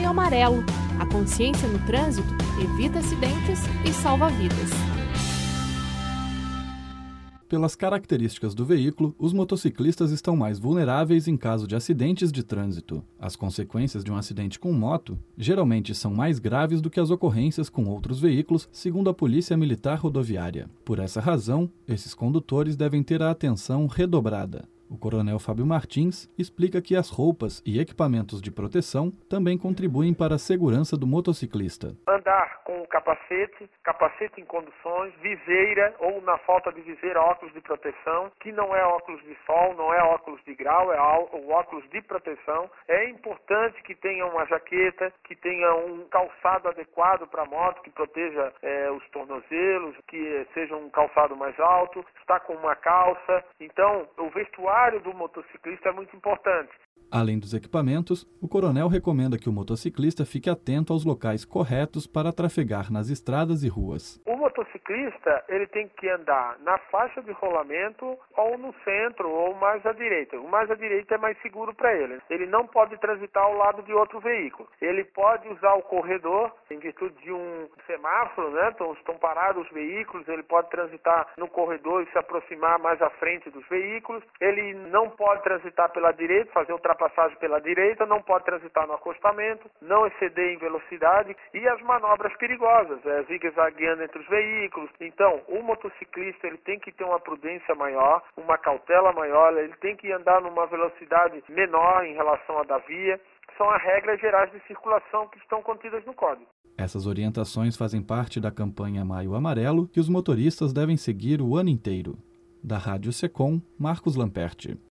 Maio Amarelo. A consciência no trânsito evita acidentes e salva vidas. Pelas características do veículo, os motociclistas estão mais vulneráveis em caso de acidentes de trânsito. As consequências de um acidente com moto geralmente são mais graves do que as ocorrências com outros veículos, segundo a Polícia Militar Rodoviária. Por essa razão, esses condutores devem ter a atenção redobrada. O coronel Fábio Martins explica que as roupas e equipamentos de proteção também contribuem para a segurança do motociclista. Andar com capacete em conduções, viseira ou, na falta de viseira, óculos de proteção, que não é óculos de sol, não é óculos de grau, é o óculos de proteção. É importante que tenha uma jaqueta, que tenha um calçado adequado para a moto, que proteja os tornozelos, que seja um calçado mais alto, está com uma calça. Então, o vestuário do motociclista é muito importante. Além dos equipamentos, o coronel recomenda que o motociclista fique atento aos locais corretos para trafegar nas estradas e ruas. O motociclista ele tem que andar na faixa de rolamento ou no centro ou mais à direita. O mais à direita é mais seguro para ele. Ele não pode transitar ao lado de outro veículo. Ele pode usar o corredor em virtude de um semáforo, né? Então, estão parados os veículos, ele pode transitar no corredor e se aproximar mais à frente dos veículos. Ele não pode transitar pela direita, fazer ultrapassagem pela direita, não pode transitar no acostamento, não exceder em velocidade e as manobras perigosas, zigue-zagueando entre os veículos. Então, o motociclista ele tem que ter uma prudência maior, uma cautela maior, ele tem que andar numa velocidade menor em relação à da via. São as regras gerais de circulação que estão contidas no Código. Essas orientações fazem parte da campanha Maio Amarelo que os motoristas devem seguir o ano inteiro. Da Rádio Secom, Marcos Lamperti.